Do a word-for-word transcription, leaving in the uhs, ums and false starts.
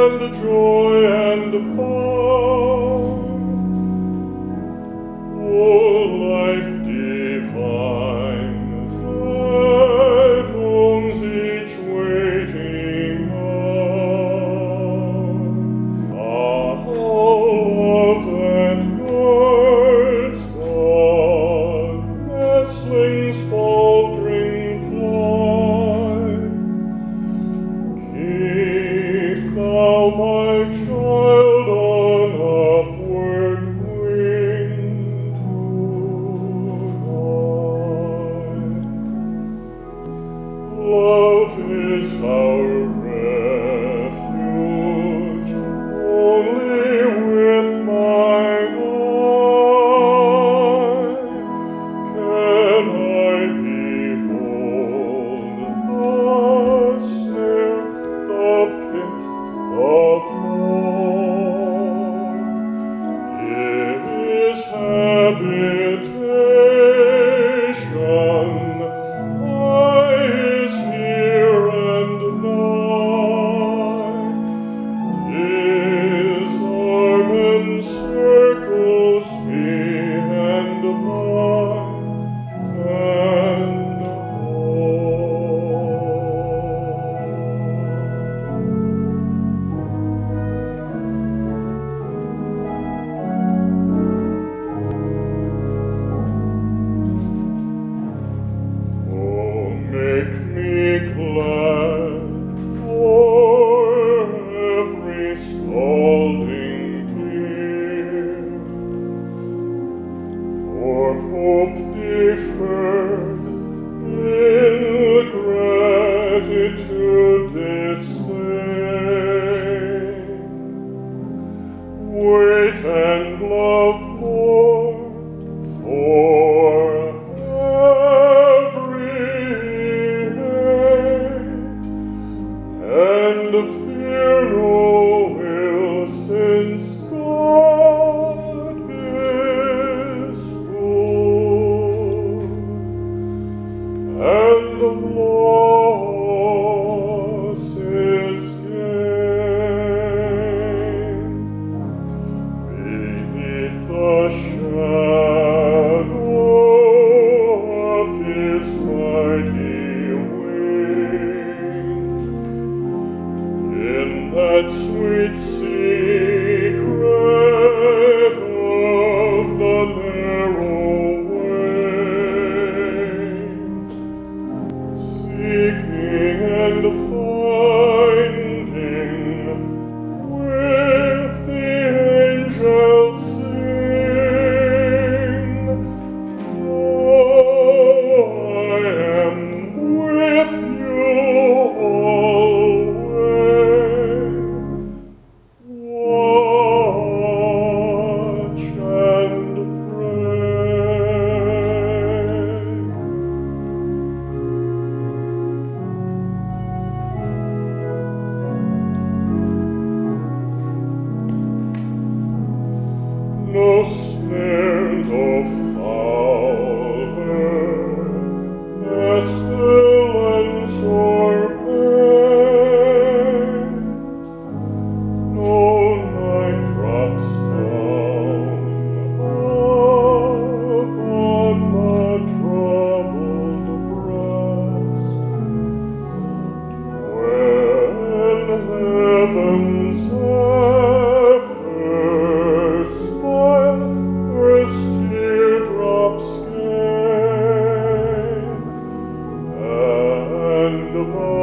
and joy and power. O life divine, that owns each waiting hour, all love that guards God, nestlings faltering fly. Keep thou my child on upward wing tonight. Love is our refuge, only with mine eye can I behold the safe, the pit of fall. His habitation lies here and nigh. His arm encircles me and mine and oh, make me glad for every scalding tear, for hope deferred in gratitude displayed. Wait and love more for every hate, and fear no ill, since God is good, and loss is gain. Beneath the shadow of his mighty wing, in that sweet secret of the narrow way, seeking and finding, with the angels sing, oh, I am with you always. Watch and pray. No snare, no foul bird, pestilence or pain, no night drops down upon the troubled breast, when heaven's after smile earth's teardrops gain, and